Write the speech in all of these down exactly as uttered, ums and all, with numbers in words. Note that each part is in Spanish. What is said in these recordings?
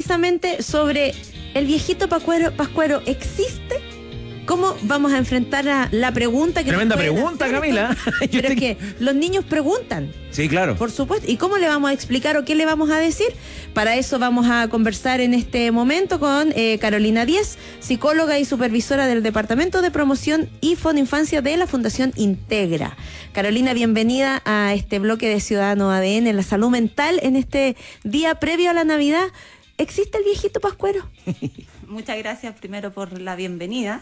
precisamente sobre el viejito pascuero, pascuero ¿existe? ¿Cómo vamos a enfrentar a la pregunta que Tremenda pregunta, hacer, Camila. Pero es que los niños preguntan. Sí, claro. Por supuesto. ¿Y cómo le vamos a explicar o qué le vamos a decir? Para eso vamos a conversar en este momento con eh, Carolina Díez, psicóloga y supervisora del Departamento de Promoción y Fonoinfancia de la Fundación Integra. Carolina, bienvenida a este bloque de Ciudadano A D N, la salud mental en este día previo a la Navidad. ¿Existe el viejito pascuero? Muchas gracias primero por la bienvenida.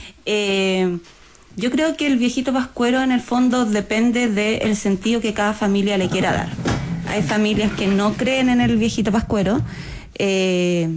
Eh, yo creo que el viejito pascuero en el fondo depende del sentido que cada familia le quiera dar. Hay familias que no creen en el viejito pascuero, eh,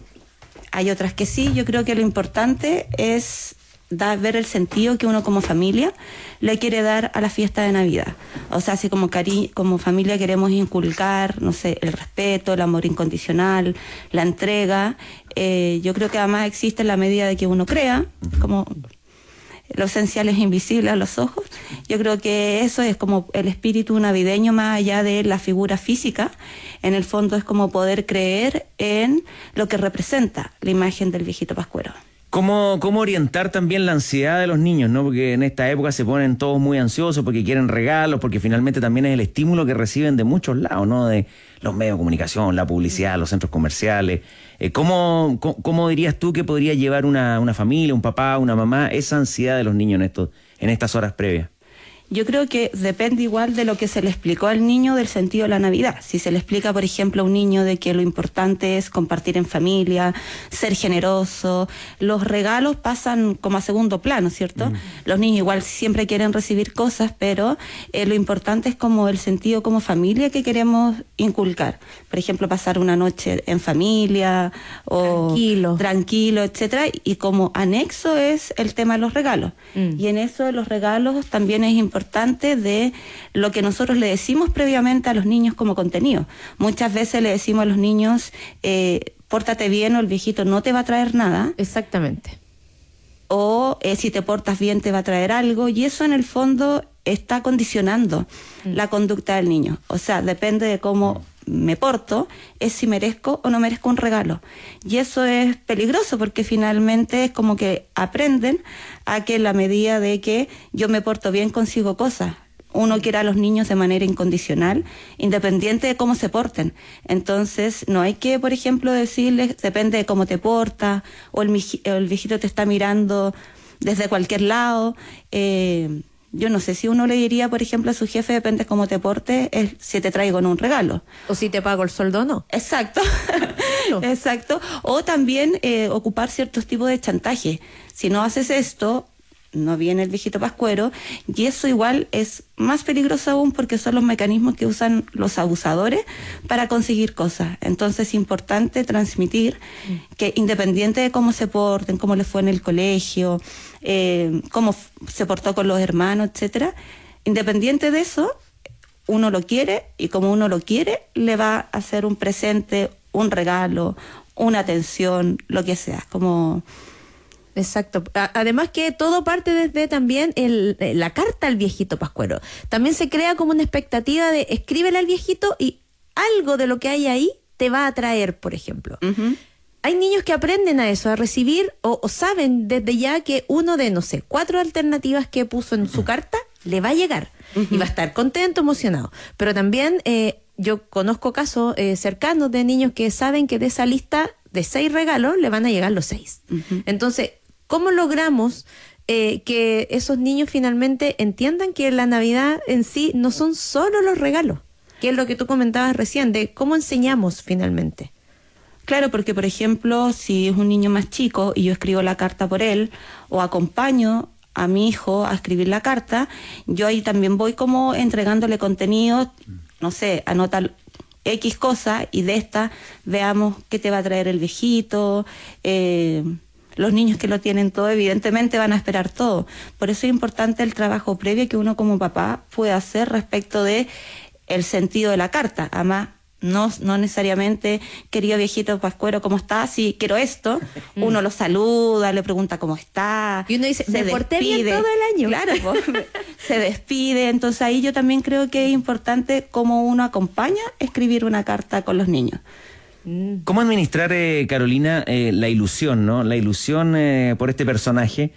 hay otras que sí. Yo creo que lo importante es dar, ver el sentido que uno como familia le quiere dar a la fiesta de Navidad. O sea, si como, cari como familia queremos inculcar, no sé, el respeto, el amor incondicional, la entrega, eh, yo creo que además existe en la medida de que uno crea, como lo esencial es invisible a los ojos. Yo creo que eso es como el espíritu navideño más allá de la figura física. En el fondo es como poder creer en lo que representa la imagen del viejito pascuero. ¿Cómo, ¿Cómo orientar también la ansiedad de los niños, ¿no? Porque en esta época se ponen todos muy ansiosos porque quieren regalos, porque finalmente también es el estímulo que reciben de muchos lados, ¿no? De los medios de comunicación, la publicidad, los centros comerciales. Eh, ¿cómo, cómo, ¿Cómo dirías tú que podría llevar una, una familia, un papá, una mamá, esa ansiedad de los niños en, estos, en estas horas previas? Yo creo que depende igual de lo que se le explicó al niño del sentido de la Navidad. Si se le explica, por ejemplo, a un niño de que lo importante es compartir en familia, ser generoso, los regalos pasan como a segundo plano, ¿cierto? Mm. Los niños igual siempre quieren recibir cosas, pero eh, lo importante es como el sentido como familia que queremos inculcar. Por ejemplo, pasar una noche en familia o tranquilo, tranquilo, etcétera. Y como anexo es el tema de los regalos. Mm. Y en eso de los regalos también es importante importante de lo que nosotros le decimos previamente a los niños como contenido. Muchas veces le decimos a los niños, eh, pórtate bien o el viejito no te va a traer nada. Exactamente. O eh, si te portas bien te va a traer algo, y eso en el fondo está condicionando mm. la conducta del niño. O sea, depende de cómo me porto, es si merezco o no merezco un regalo. Y eso es peligroso porque finalmente es como que aprenden a que en la medida de que yo me porto bien consigo cosas. Uno quiere a los niños de manera incondicional, independiente de cómo se porten. Entonces, no hay que, por ejemplo, decirles, depende de cómo te portas, o el, el viejito te está mirando desde cualquier lado. Eh, Yo no sé si uno le diría, por ejemplo, a su jefe, depende de cómo te portes, es si te traigo en un regalo. O si te pago el sueldo o no. Exacto. No. Exacto. O también eh, ocupar ciertos tipos de chantaje. Si no haces esto, no viene el viejito pascuero, y eso igual es más peligroso aún porque son los mecanismos que usan los abusadores para conseguir cosas. Entonces es importante transmitir que independiente de cómo se porten, cómo les fue en el colegio, eh, cómo se portó con los hermanos, etcétera, independiente de eso, uno lo quiere, y como uno lo quiere, le va a hacer un presente, un regalo, una atención, lo que sea, como... Exacto. Además que todo parte desde también el, la carta al viejito pascuero. También se crea como una expectativa de escríbele al viejito y algo de lo que hay ahí te va a traer, por ejemplo. Uh-huh. Hay niños que aprenden a eso, a recibir o, o saben desde ya que uno de, no sé, cuatro alternativas que puso en su carta le va a llegar. Uh-huh. Y va a estar contento, emocionado. Pero también eh, yo conozco casos eh, cercanos de niños que saben que de esa lista de seis regalos le van a llegar los seis. Uh-huh. Entonces, ¿cómo logramos eh, que esos niños finalmente entiendan que la Navidad en sí no son solo los regalos? Que es lo que tú comentabas recién, de cómo enseñamos finalmente. Claro, porque por ejemplo, si es un niño más chico y yo escribo la carta por él, o acompaño a mi hijo a escribir la carta, yo ahí también voy como entregándole contenido, no sé, anota X cosa, y de esta veamos qué te va a traer el viejito. eh... Los niños que lo tienen todo, evidentemente van a esperar todo. Por eso es importante el trabajo previo que uno como papá puede hacer respecto de el sentido de la carta. Además, no, no necesariamente, querido viejito pascuero, ¿cómo estás? Si quiero esto, uno lo saluda, le pregunta cómo está. Y uno dice, me porté bien todo el año. Claro, pues, se despide. Entonces ahí yo también creo que es importante cómo uno acompaña a escribir una carta con los niños. ¿Cómo administrar, eh, Carolina, eh, la ilusión, ¿no? La ilusión eh, por este personaje.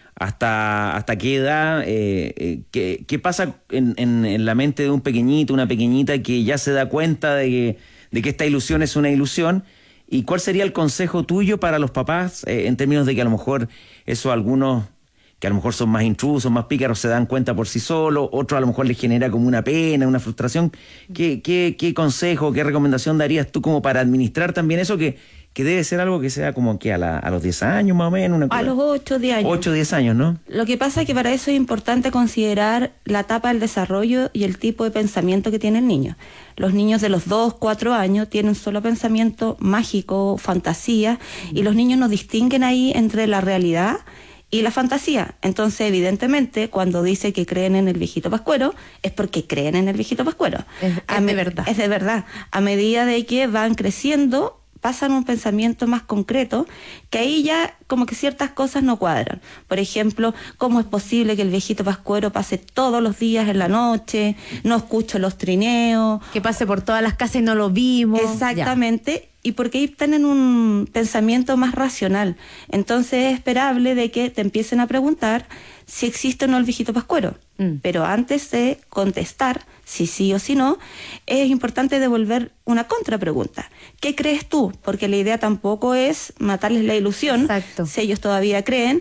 ¿Hasta, hasta qué edad? Eh, eh, ¿qué, ¿Qué pasa en, en, en la mente de un pequeñito, una pequeñita que ya se da cuenta de que, de que esta ilusión es una ilusión? ¿Y cuál sería el consejo tuyo para los papás eh, en términos de que a lo mejor eso algunos que a lo mejor son más intrusos, más pícaros, se dan cuenta por sí solos, otros a lo mejor les genera como una pena, una frustración? ¿Qué, qué, qué consejo, qué recomendación darías tú como para administrar también eso que, que debe ser algo que sea como que a, la, a los diez años más o menos? Una a los ocho, diez años. ocho, diez años, ¿no? Lo que pasa es que para eso es importante considerar la etapa del desarrollo y el tipo de pensamiento que tiene el niño. Los niños de los dos, cuatro años tienen solo pensamiento mágico, fantasía, mm. y los niños no distinguen ahí entre la realidad y la fantasía. Entonces, evidentemente, cuando dice que creen en el viejito pascuero, es porque creen en el viejito pascuero. Es, es de verdad. Es de verdad. A medida de que van creciendo, pasan un pensamiento más concreto, que ahí ya como que ciertas cosas no cuadran. Por ejemplo, ¿cómo es posible que el viejito pascuero pase todos los días en la noche? No escucho los trineos. Que pase por todas las casas y no lo vimos. Exactamente. Ya. Y porque ahí están en un pensamiento más racional. Entonces es esperable de que te empiecen a preguntar si existe o no el viejito pascuero. Mm. Pero antes de contestar si sí o si no, es importante devolver una contrapregunta. ¿Qué crees tú? Porque la idea tampoco es matarles la ilusión, exacto, si ellos todavía creen,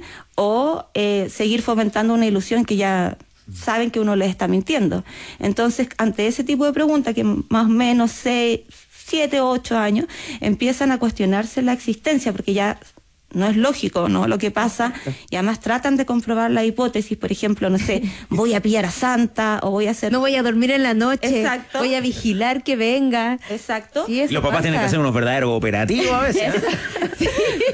o eh, seguir fomentando una ilusión que ya saben que uno les está mintiendo. Entonces, ante ese tipo de preguntas, que más o menos seis, siete, ocho años, empiezan a cuestionarse la existencia, porque ya no es lógico, ¿no? Lo que pasa, y además tratan de comprobar la hipótesis, por ejemplo, no sé, voy a pillar a Santa, o voy a hacer... No voy a dormir en la noche. Exacto. Voy a vigilar que venga. Exacto. Sí, los papás pasa. tienen que hacer unos verdaderos operativos a veces. Sí.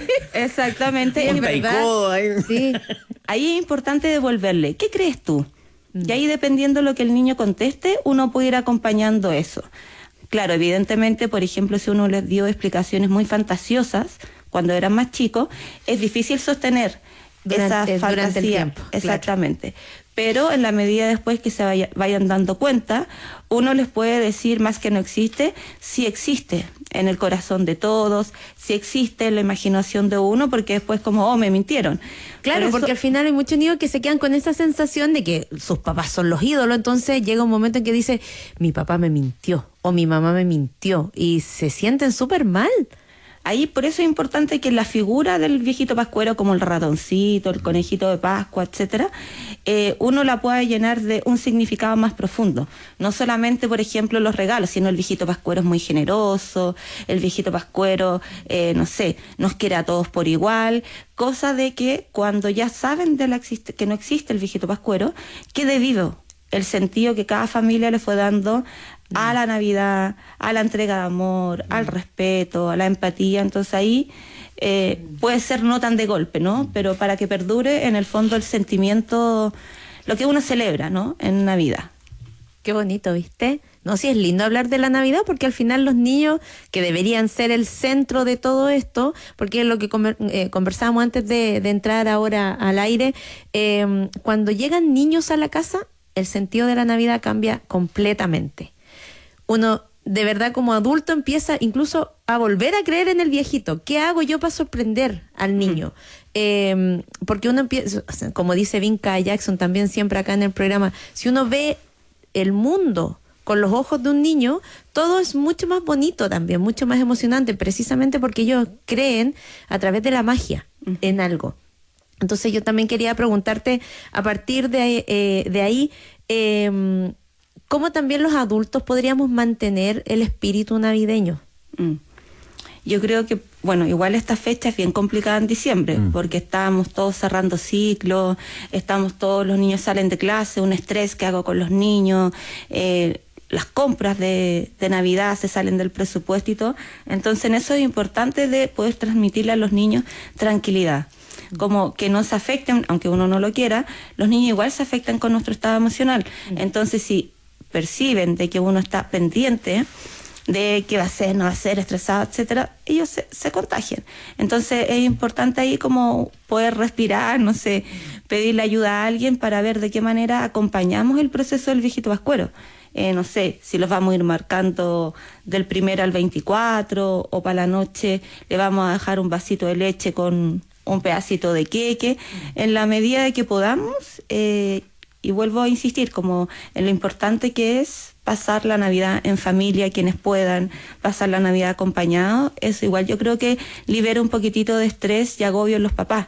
Exactamente. Un taicodo ahí. Sí. Ahí es importante devolverle, ¿qué crees tú? Mm. Y ahí, dependiendo de lo que el niño conteste, uno puede ir acompañando eso. Claro, evidentemente, por ejemplo, si uno les dio explicaciones muy fantasiosas cuando eran más chicos, es difícil sostener durante, esa fantasía. Durante el tiempo. Exactamente. Claro. Pero en la medida después que se vaya, vayan dando cuenta, uno les puede decir más que no existe, si existe en el corazón de todos, si existe en la imaginación de uno, porque después como, oh, me mintieron. Claro, eso, porque al final hay muchos niños que se quedan con esa sensación de que sus papás son los ídolos, entonces llega un momento en que dice, mi papá me mintió, o mi mamá me mintió, y se sienten súper mal. Ahí por eso es importante que la figura del viejito pascuero, como el ratoncito, el conejito de Pascua, etcétera, eh, uno la pueda llenar de un significado más profundo. No solamente, por ejemplo, los regalos, sino el viejito pascuero es muy generoso, el viejito pascuero, eh, no sé, nos quiere a todos por igual, cosa de que cuando ya saben de la existe, que no existe el viejito pascuero, quede vivo el sentido que cada familia le fue dando a la Navidad, a la entrega de amor, al respeto, a la empatía. Entonces ahí eh, puede ser no tan de golpe, ¿no? Pero para que perdure en el fondo el sentimiento, lo que uno celebra, ¿no? En Navidad. Qué bonito, ¿viste? No, sí es lindo hablar de la Navidad, porque al final los niños, que deberían ser el centro de todo esto, porque es lo que conver, eh, conversábamos antes de, de entrar ahora al aire, eh, cuando llegan niños a la casa, el sentido de la Navidad cambia completamente. Uno de verdad como adulto empieza incluso a volver a creer en el viejito. ¿Qué hago yo para sorprender al niño? Mm. Eh, porque uno empieza, como dice Vinca Jackson también siempre acá en el programa, si uno ve el mundo con los ojos de un niño, todo es mucho más bonito también, mucho más emocionante, precisamente porque ellos creen a través de la magia mm. en algo. Entonces yo también quería preguntarte, a partir de, eh, de ahí, eh, ¿cómo también los adultos podríamos mantener el espíritu navideño? Mm. Yo creo que, bueno, igual esta fecha es bien complicada en diciembre, mm. porque estamos todos cerrando ciclos, estamos todos, los niños salen de clase, un estrés que hago con los niños, eh, las compras de, de Navidad se salen del presupuesto y todo. Entonces en eso es importante de poder transmitirle a los niños tranquilidad. Como que no se afecten, aunque uno no lo quiera, los niños igual se afectan con nuestro estado emocional. Entonces si perciben de que uno está pendiente de qué va a ser, no va a ser, estresado, etcétera, ellos se, se contagian. Entonces es importante ahí como poder respirar, no sé, pedirle ayuda a alguien para ver de qué manera acompañamos el proceso del viejito pascuero. eh, no sé, si los vamos a ir marcando del primero al veinticuatro, o para la noche le vamos a dejar un vasito de leche con un pedacito de queque, en la medida de que podamos, eh, y vuelvo a insistir, como en lo importante que es pasar la Navidad en familia, quienes puedan, pasar la Navidad acompañados, eso igual yo creo que libera un poquitito de estrés y agobio en los papás.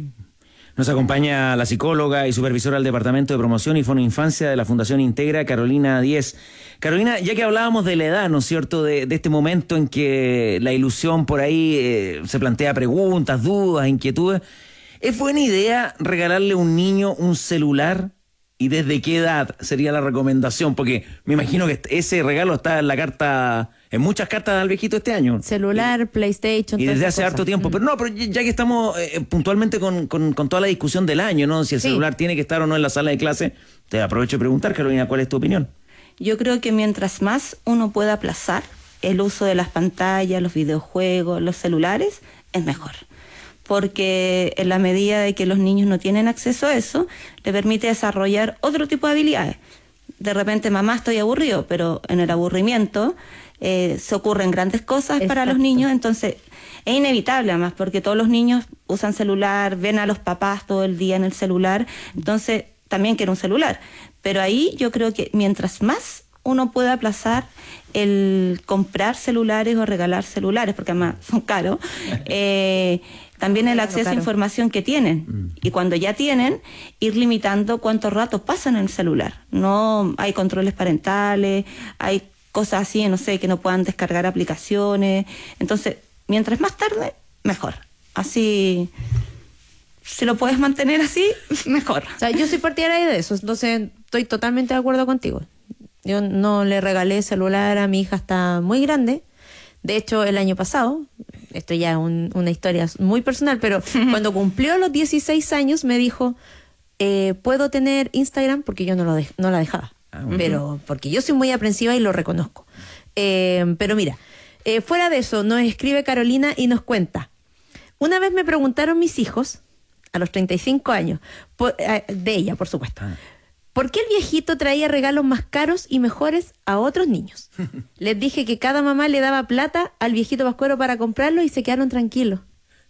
Nos acompaña la psicóloga y supervisora del Departamento de Promoción y Fono Infancia de la Fundación Integra, Carolina Diez. Carolina, ya que hablábamos de la edad, ¿no es cierto?, de, de este momento en que la ilusión por ahí eh, se plantea preguntas, dudas, inquietudes, ¿es buena idea regalarle a un niño un celular? ¿Y desde qué edad sería la recomendación? Porque me imagino que ese regalo está en la carta, en muchas cartas al viejito este año. Celular, y, PlayStation. Y desde hace harto tiempo. Mm. Pero no, pero ya que estamos eh, puntualmente con, con, con toda la discusión del año, ¿no? Si el sí. celular tiene que estar o no en la sala de clase, te aprovecho de preguntar, Carolina, ¿cuál es tu opinión? Yo creo que mientras más uno pueda aplazar el uso de las pantallas, los videojuegos, los celulares, es mejor. Porque en la medida de que los niños no tienen acceso a eso, le permite desarrollar otro tipo de habilidades. De repente, mamá, estoy aburrido, pero en el aburrimiento eh, se ocurren grandes cosas. Exacto. Para los niños, entonces es inevitable además, porque todos los niños usan celular, ven a los papás todo el día en el celular, entonces también quieren un celular. Pero ahí yo creo que mientras más uno puede aplazar el comprar celulares o regalar celulares, porque además son caros, eh, también el acceso a información que tienen. Mm. Y cuando ya tienen, ir limitando cuánto rato pasan en el celular. No hay controles parentales, hay cosas así, no sé, que no puedan descargar aplicaciones. Entonces, mientras más tarde, mejor. Así, si lo puedes mantener así, mejor. O sea, yo soy partidaria de eso, entonces estoy totalmente de acuerdo contigo. Yo no le regalé celular a mi hija hasta muy grande. De hecho, el año pasado, esto ya es un, una historia muy personal, pero cuando cumplió los dieciséis años me dijo, eh, ¿puedo tener Instagram? Porque yo no, lo de, no la dejaba, ah, uh-huh. pero porque yo soy muy aprensiva y lo reconozco. Eh, pero mira, eh, fuera de eso, nos escribe Carolina y nos cuenta, una vez me preguntaron mis hijos, a los treinta y cinco años, por, eh, de ella, por supuesto, ah. ¿por qué el viejito traía regalos más caros y mejores a otros niños? Les dije que cada mamá le daba plata al viejito pascuero para comprarlo y se quedaron tranquilos.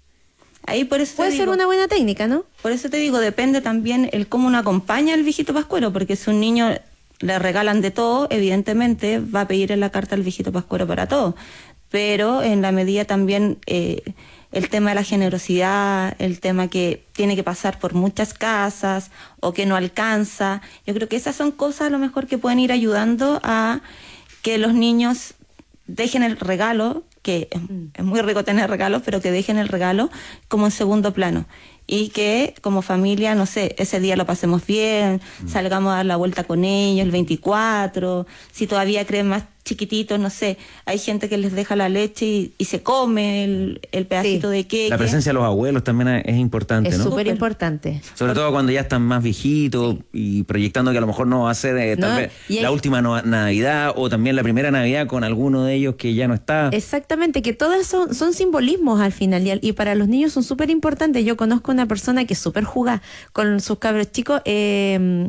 Ahí por eso puede te ser digo, una buena técnica, ¿no? Por eso te digo, depende también el cómo uno acompaña al viejito pascuero, porque si un niño le regalan de todo, evidentemente va a pedir en la carta al viejito pascuero para todo. Pero en la medida también eh, el tema de la generosidad, el tema que tiene que pasar por muchas casas o que no alcanza, yo creo que esas son cosas a lo mejor que pueden ir ayudando a que los niños dejen el regalo, que es, es muy rico tener regalos, pero que dejen el regalo como en segundo plano. Y que como familia, no sé, ese día lo pasemos bien, mm. salgamos a dar la vuelta con ellos el veinticuatro, si todavía creen más chiquititos, no sé, hay gente que les deja la leche y, y se come el, el pedacito sí. de queque. La presencia de los abuelos también es importante, es ¿no? Es súper importante. Sobre todo cuando ya están más viejitos sí. y proyectando que a lo mejor no va a ser eh, tal no, vez la hay... última no, Navidad o también la primera Navidad con alguno de ellos que ya no está. Exactamente, que todas son, son simbolismos al final y, y para los niños son súper importantes. Yo conozco una persona que es súper jugada con sus cabros chicos, eh,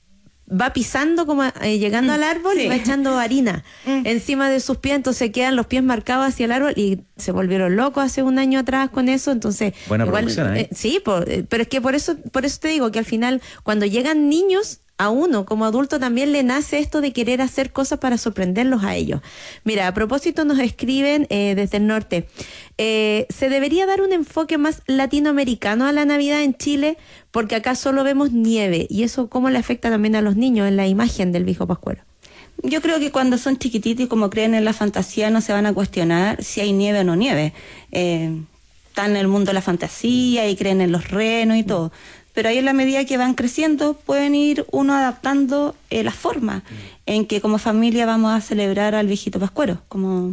va pisando como eh, llegando mm, al árbol sí. y va echando harina mm. encima de sus pies, entonces quedan los pies marcados hacia el árbol y se volvieron locos hace un año atrás con eso, entonces buena igual, producción, ¿eh? eh, sí, por, pero es que por eso por eso te digo que al final cuando llegan niños a uno como adulto también le nace esto de querer hacer cosas para sorprenderlos a ellos. Mira, a propósito nos escriben eh, desde el norte, eh, ¿se debería dar un enfoque más latinoamericano a la Navidad en Chile? Porque acá solo vemos nieve y eso cómo le afecta también a los niños en la imagen del viejo pascuero. Yo creo que cuando son chiquititos y como creen en la fantasía no se van a cuestionar si hay nieve o no nieve. Eh, están en el mundo de la fantasía y creen en los renos y todo. Pero ahí en la medida que van creciendo pueden ir uno adaptando eh, la forma en que como familia vamos a celebrar al viejito pascuero. Como...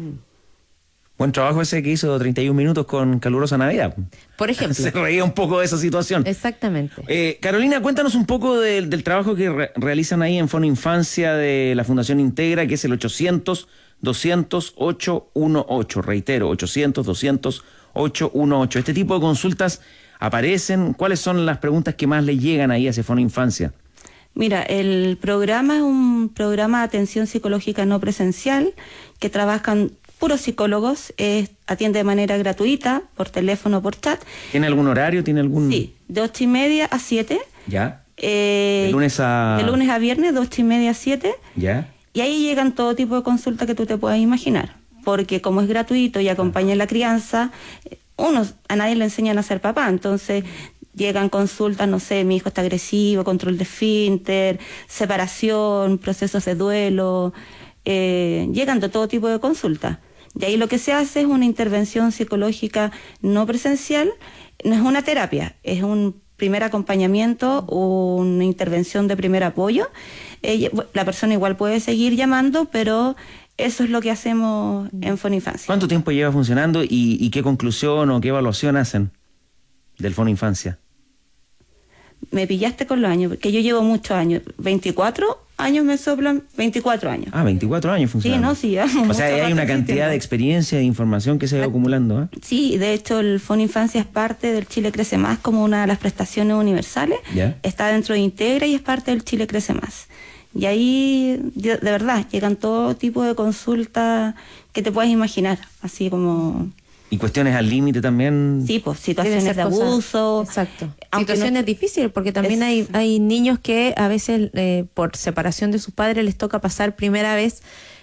Buen trabajo ese que hizo treinta y un minutos con Calurosa Navidad. Por ejemplo. Se reía un poco de esa situación. Exactamente. Eh, Carolina, cuéntanos un poco de, del trabajo que re realizan ahí en Fono Infancia de la Fundación Integra, que es el ochocientos, doscientos, ochocientos dieciocho. Reitero, ochocientos, doscientos, ochocientos dieciocho. Este tipo de consultas aparecen. ¿Cuáles son las preguntas que más le llegan ahí a ese Fono Infancia? Mira, el programa es un programa de atención psicológica no presencial que trabajan puros psicólogos, eh, atiende de manera gratuita, por teléfono, por chat. ¿Tiene algún horario? ¿Tiene algún...? Sí, de ocho y media a siete. ¿Ya? Eh, ¿De lunes a...? De lunes a viernes, de ocho y media a siete. ¿Ya? Y ahí llegan todo tipo de consultas que tú te puedas imaginar. Porque como es gratuito y acompaña en la crianza, uno, a nadie le enseñan a ser papá, entonces... Llegan consultas, no sé, mi hijo está agresivo, control de esfínter, separación, procesos de duelo, eh, llegan de todo tipo de consultas. De ahí lo que se hace es una intervención psicológica no presencial, no es una terapia, es un primer acompañamiento, una intervención de primer apoyo. Eh, la persona igual puede seguir llamando, pero eso es lo que hacemos en Foninfancia. ¿Cuánto tiempo lleva funcionando y, y qué conclusión o qué evaluación hacen del Foninfancia? Me pillaste con los años, porque yo llevo muchos años. veinticuatro años me soplan, veinticuatro años. Ah, veinticuatro años funcionando. Sí, no, sí. Llevamos o sea, hay una cantidad existiendo. de experiencia, de información que se va acumulando, ¿eh? Sí, de hecho el Foninfancia es parte del Chile Crece Más como una de las prestaciones universales. ¿Ya? Está dentro de Integra y es parte del Chile Crece Más. Y ahí, de, de verdad, llegan todo tipo de consultas que te puedes imaginar, así como... Y cuestiones al límite también. Sí, pues Deben situaciones ser de cosas- abuso. Exacto. Aunque Situaciones no- difíciles, porque también Es- hay, hay niños que a veces eh, por separación de sus padres les toca pasar primera vez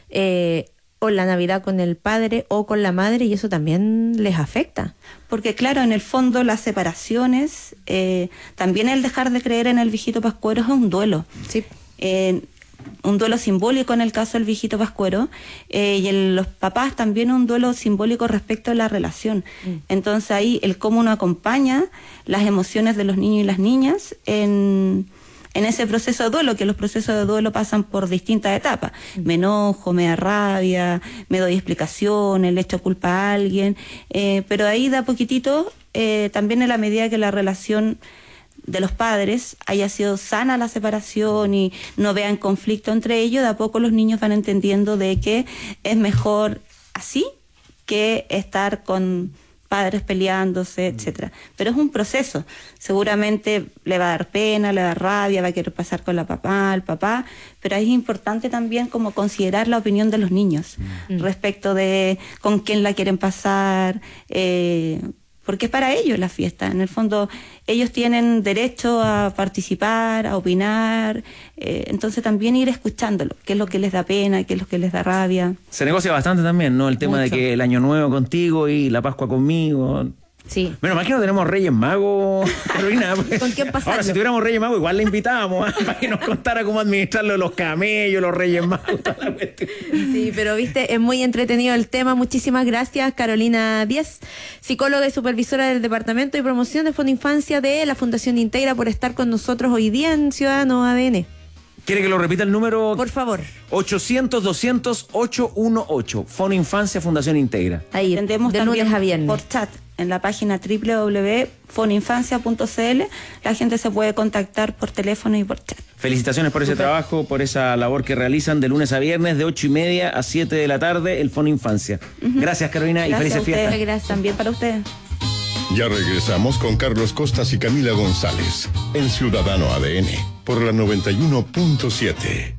eh, o la Navidad con el padre o con la madre y eso también les afecta. Porque claro, en el fondo las separaciones, eh, también el dejar de creer en el viejito pascuero es un duelo. Sí. Eh, un duelo simbólico en el caso del viejito pascuero, eh, y en los papás también un duelo simbólico respecto a la relación. Mm. Entonces ahí el cómo uno acompaña las emociones de los niños y las niñas en, en ese proceso de duelo, que los procesos de duelo pasan por distintas etapas. Me enojo, me da rabia, me doy explicaciones, le echo culpa a alguien, eh, pero ahí da poquitito, eh, también en la medida que la relación de los padres haya sido sana la separación y no vean conflicto entre ellos, de a poco los niños van entendiendo de que es mejor así que estar con padres peleándose, etcétera. Pero es un proceso. Seguramente le va a dar pena, le va a dar rabia, va a querer pasar con la papá, el papá, pero es importante también como considerar la opinión de los niños Mm. respecto de con quién la quieren pasar, eh, porque es para ellos la fiesta. En el fondo, ellos tienen derecho a participar, a opinar, eh, entonces también ir escuchándolo, qué es lo que les da pena, qué es lo que les da rabia. Se negocia bastante también, ¿no? El tema Mucho. de que el Año Nuevo contigo y la Pascua conmigo. Sí. Menos mal que no tenemos Reyes Magos, Carolina. ¿Con quién pasarlo? Ahora, si tuviéramos Reyes Magos, igual le invitábamos, ¿eh? Para que nos contara cómo administrar lo de los camellos, los Reyes Magos, toda la cuestión. Sí, pero viste, es muy entretenido el tema. Muchísimas gracias, Carolina Díaz, psicóloga y supervisora del Departamento de Promoción de Foninfancia de la Fundación Integra, por estar con nosotros hoy día en Ciudadano A D N. ¿Quiere que lo repita el número? Por favor. ochocientos, doscientos, ochocientos dieciocho. Foninfancia Fundación Integra. Ahí, Atendemos de también lunes a viernes. por chat en la página doble u doble u doble u punto foninfancia punto c l. La gente se puede contactar por teléfono y por chat. Felicitaciones por ese Súper. trabajo, por esa labor que realizan de lunes a viernes, de ocho y media a siete de la tarde, el Foninfancia. Gracias, Carolina, y Gracias a felices fiestas. ustedes. Gracias. También para ustedes. Ya regresamos con Carlos Costas y Camila González en Ciudadano A D N por la noventa y uno punto siete.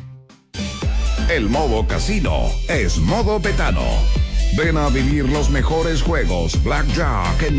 El modo casino es modo betano. Ven a vivir los mejores juegos Blackjack en